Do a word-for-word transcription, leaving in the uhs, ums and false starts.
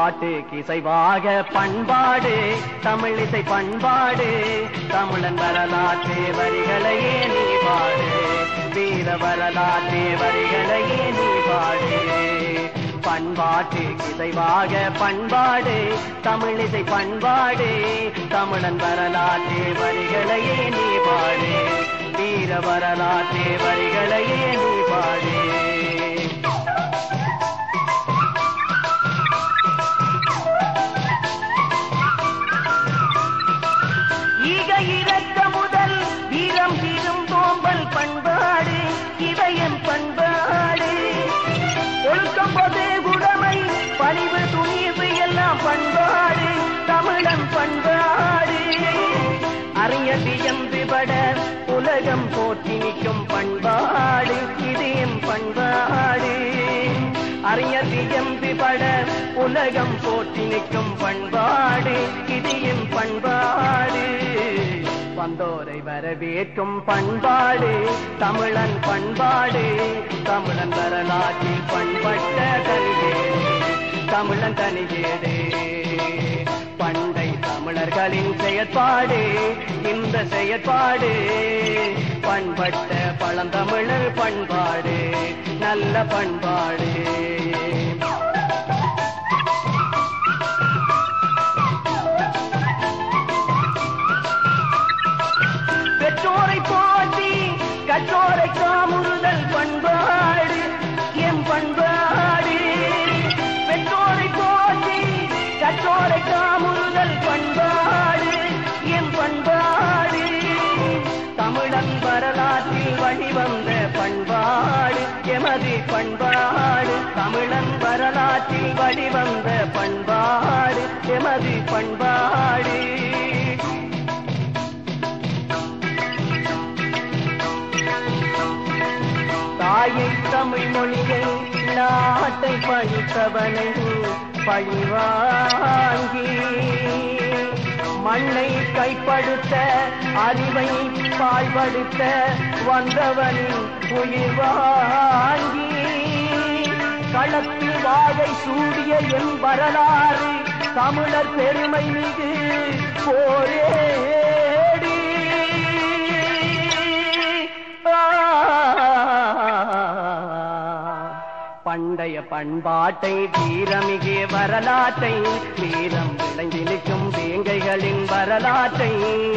பாட்டுக்கு இசைவாக பண்பாடு தமிழிசை பண்பாடு தமிழன் வரலாற்று வரிகளையே நீ பாடு வீர வரலாற்று வரிகளையே நீ பாடு பண்பாட்டுக்கு இசைவாக பண்பாடு தமிழிசை பண்பாடு தமிழன் வரலாற்று வரிகளையே நீ பாடு வீர வரலாற்று வரிகளையே நீ பாடு இறக்க முதல் வீரம் தீரும் தோம்பல் பண்பாடு இதயம் பண்பாடு ஒழுக்கம் பொது குடமை பணிவு துணிவு எல்லாம் பண்பாடு தமிழன் பண்பாடு அறிஞர் வியந்துபட உலகம் போற்றி நிற்கும் பண்பாடு இதயம் பண்பாடு அறிஞர் வியந்துபட உலகம் போற்றி நிற்கும் பண்பாடு இதயம் பண்பாடு வந்தோரை வரவேற்கும் பண்பாடு தமிழன் பண்பாடு தமிழன் வரலாற்றில் பண்பட்ட தனிகேடு தமிழன் தனிகேடு பண்டை தமிழர்களின் செயற்பாடு இந்த செயற்பாடு பண்பட்ட பழந்தமிழர் பண்பாடு நல்ல பண்பாடு பெற்றோரை போற்றி கற்றோரை காமுறுதல் பண்பாடு எம் பண்பாடு பெற்றோரை போற்றி கற்றோரை காமுறுதல் பண்பாடு எம் பண்பாடு தமிழன் வரலாற்றில் வழிவந்த பண்பாடு எமது பண்பாடு தமிழன் வரலாற்றில் வழிவந்த பண்பாடு எமது பண்பாடு தாயை தமிழ் மொழியை நாட்டை பழித்தவனை பழிவாங்கி மண்ணை கைப்படுத்த அறிவை பாழ்படுத்த வந்தவனின் உயிர் வாங்கி களத்தில் வாகை சூடிய என் வரலாறு தமிழர் பெருமை மிகு போரேடி பண்டைய பண்பாட்டை வீரமிகு வரலாற்றை வீரம் விளைந்து நிற்கும் வேங்கைகளின் வரலாற்றை